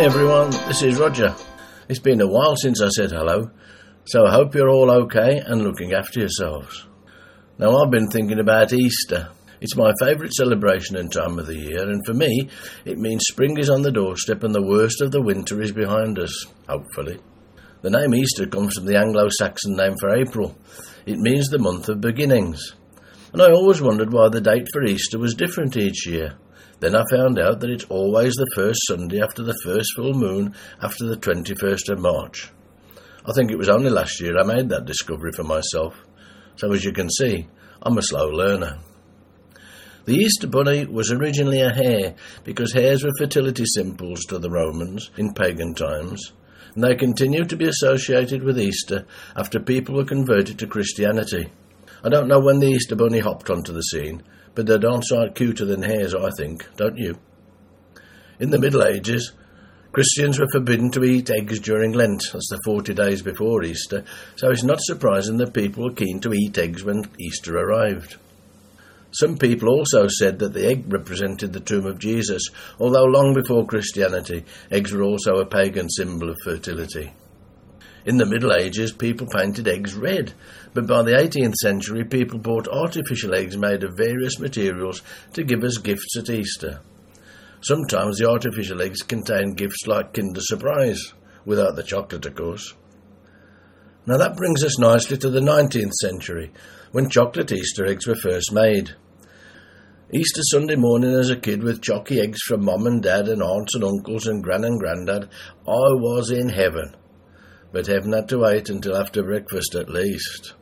everyone, this is Roger. It's been a while since I said hello, so I hope you're all okay and looking after yourselves. Now, I've been thinking about Easter. It's my favourite celebration and time of the year, and for me, it means spring is on the doorstep and the worst of the winter is behind us, hopefully. The name Easter comes from the Anglo-Saxon name for April. It means the month of beginnings. And I always wondered why the date for Easter was different each year. Then I found out that it's always the first Sunday after the first full moon after the 21st of March. I think it was only last year I made that discovery for myself. So as you can see, I'm a slow learner. The Easter bunny was originally a hare because hares were fertility symbols to the Romans in pagan times, and they continue to be associated with Easter after people were converted to Christianity. I don't know when the Easter bunny hopped onto the scene, but they're darn sight cuter than hares, I think, don't you? In the Middle Ages, Christians were forbidden to eat eggs during Lent, that's the 40 days before Easter, so it's not surprising that people were keen to eat eggs when Easter arrived. Some people also said that the egg represented the tomb of Jesus, although long before Christianity, eggs were also a pagan symbol of fertility. In the Middle Ages, people painted eggs red, but by the 18th century, people bought artificial eggs made of various materials to give as gifts at Easter. Sometimes the artificial eggs contain gifts like Kinder Surprise, without the chocolate, of course. Now that brings us nicely to the 19th century, when chocolate Easter eggs were first made. Easter Sunday morning as a kid with chocky eggs from mum and dad and aunts and uncles and gran and grandad, I was in heaven. But heaven had to wait until after breakfast at least.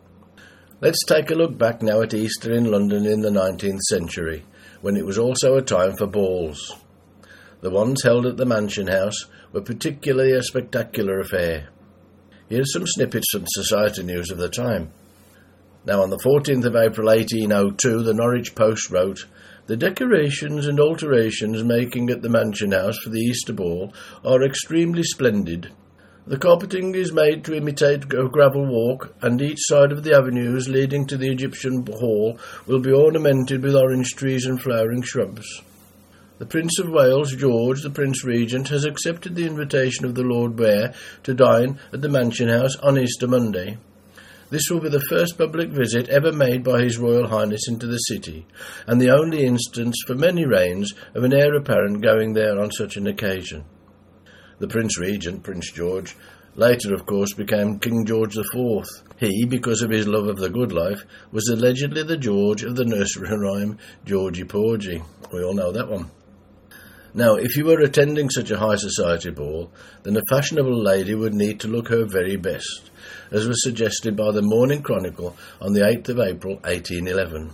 Let's take a look back now at Easter in London in the 19th century, when it was also a time for balls. The ones held at the Mansion House were particularly a spectacular affair. Here's some snippets from society news of the time. Now, on the 14th of April 1802, the Norwich Post wrote, "The decorations and alterations making at the Mansion House for the Easter Ball are extremely splendid. The carpeting is made to imitate a gravel walk, and each side of the avenues leading to the Egyptian Hall will be ornamented with orange trees and flowering shrubs. The Prince of Wales, George, the Prince Regent, has accepted the invitation of the Lord Mayor to dine at the Mansion House on Easter Monday. This will be the first public visit ever made by His Royal Highness into the city, and the only instance for many reigns of an heir apparent going there on such an occasion." The Prince Regent, Prince George, later of course became King George IV. He, because of his love of the good life, was allegedly the George of the nursery rhyme Georgie Porgy. We all know that one. Now, if you were attending such a high society ball, then a fashionable lady would need to look her very best, as was suggested by the Morning Chronicle on the 8th of April 1811.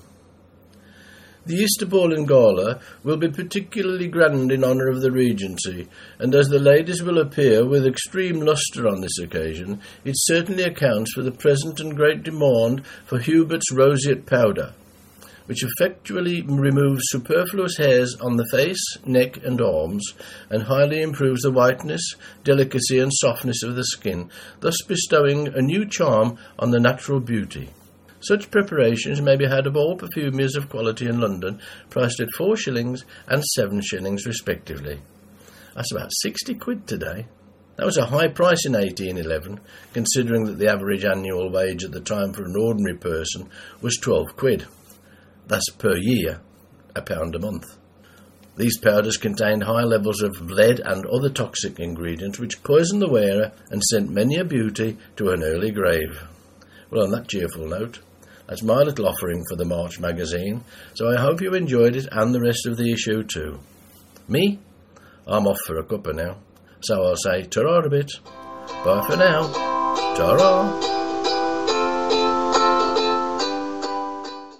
The Easter Ball and Gala will be particularly grand in honour of the Regency, and as the ladies will appear with extreme lustre on this occasion, it certainly accounts for the present and great demand for Hubert's Roseate Powder, which effectually removes superfluous hairs on the face, neck and arms, and highly improves the whiteness, delicacy and softness of the skin, thus bestowing a new charm on the natural beauty. Such preparations may be had of all perfumiers of quality in London, priced at 4 shillings and 7 shillings respectively. That's about 60 quid today. That was a high price in 1811, considering that the average annual wage at the time for an ordinary person was 12 quid. That's per year, £1 a month. These powders contained high levels of lead and other toxic ingredients which poisoned the wearer and sent many a beauty to an early grave. Well, on that cheerful note, that's my little offering for the March magazine, so I hope you enjoyed it and the rest of the issue too. Me? I'm off for a cuppa now, so I'll say ta-ra a bit. Bye for now. Ta-ra!